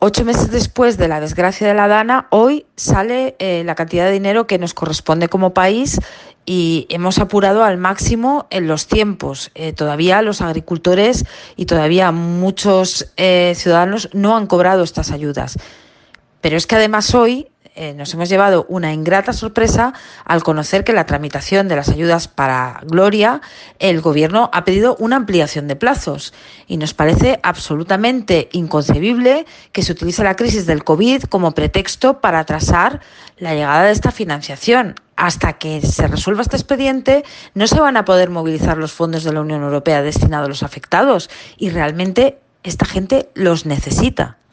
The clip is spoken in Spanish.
8 meses después de la desgracia de la Dana, hoy sale la cantidad de dinero que nos corresponde como país y hemos apurado al máximo en los tiempos. Todavía los agricultores y todavía muchos ciudadanos no han cobrado estas ayudas. Pero es que además hoy nos hemos llevado una ingrata sorpresa al conocer que la tramitación de las ayudas para Gloria, el Gobierno ha pedido una ampliación de plazos y nos parece absolutamente inconcebible que se utilice la crisis del COVID como pretexto para atrasar la llegada de esta financiación. Hasta que se resuelva este expediente, no se van a poder movilizar los fondos de la Unión Europea destinados a los afectados y realmente esta gente los necesita.